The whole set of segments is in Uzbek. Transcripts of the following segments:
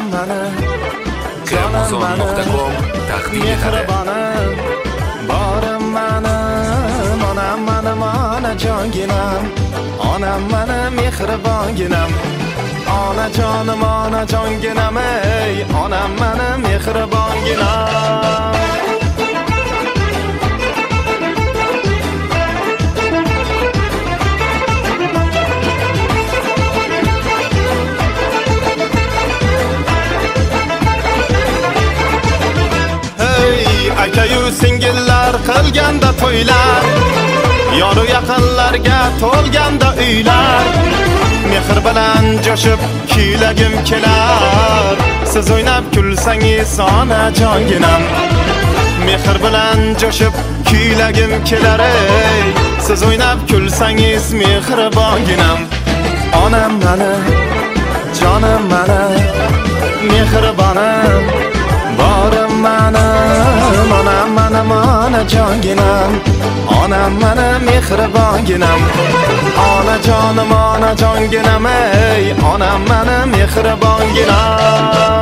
Gramozon.com taqdim etadi. Borim menim, onam menim, onajonginam. Onam menim, mehribonginam. Onajonim, onajonginam, ey, onam menim, mehribonginam. Aka-yu singillar qilganda to'ylar, yoru yaqinlarga to'lganda uylar, mehr bilan jo'shib kuylagim kelar. Siz o'ynab kulsangiz onajonginam, mehr bilan jo'shib kuylagim kelar. Ey, siz o'ynab kulsangiz mehribonginam. Onam menim, jonim menim, mehribonim. Borim menim, onam menim, onajonginam. Onam menim, mehribonginam. Onajonim, onajonginam, ey, onam menim, mehribonginam.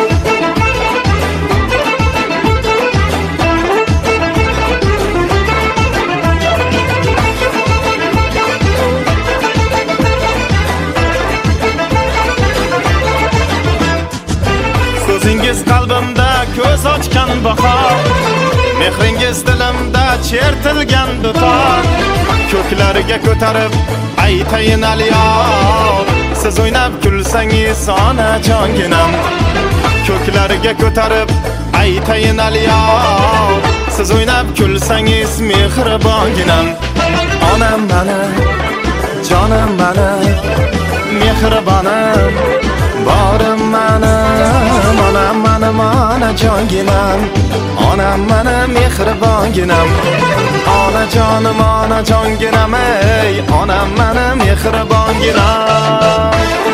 So'zingiz qalbimda ko'z ochgan bahor, mehringiz dilimda chertilgan dutor. Ko'klarga ko'tarib aytayin aliyor, siz o'ynab kulsangiz onajonginam. Ko'klarga ko'tarib aytayin aliyor, siz o'ynab kulsangiz mehribonginam. Onam menim, jonim menim, mehribonim. Borim menim, onam menim, onajonginam. Onam menim, mehribonginam. Onajonim, onajonginam, ey, onam menim, mehribonginam.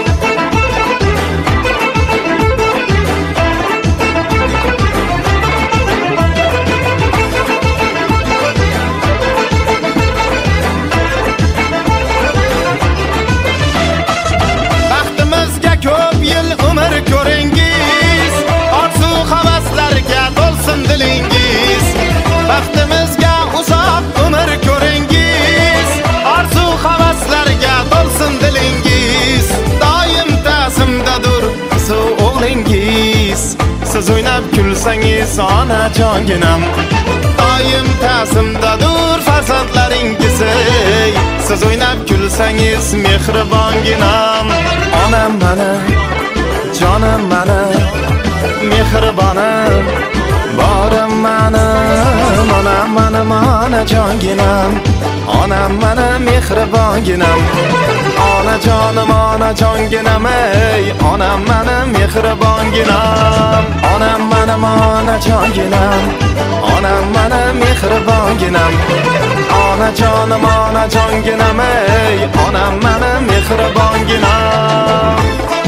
Ko'p yil umr ko'ringiz, orzu havaslarga to'lsin dilingiz. Baxtimizga uzoq umr ko'ringiz, orzu havaslarga to'lsin dilingiz. Doim ta'zimdadir qiz o'g'lingiz, siz o'ynab kulsangiz onajonginam. Doim ta'zimdadir farzandlaringiz, ey, siz o'ynab kulsangiz mehribonginam. Onam menim, jonim menim, mehribonim. Borim menim, onam menim, onajonginam. Onam menim, mehribonginam. Onajonim, onajonginam, ey, onam menim, mehribonginam. Onam menim, onajonginam. Onam menim, mehribonginam. Onajonim, onajonginam, ey, onam menim, mehribonginam.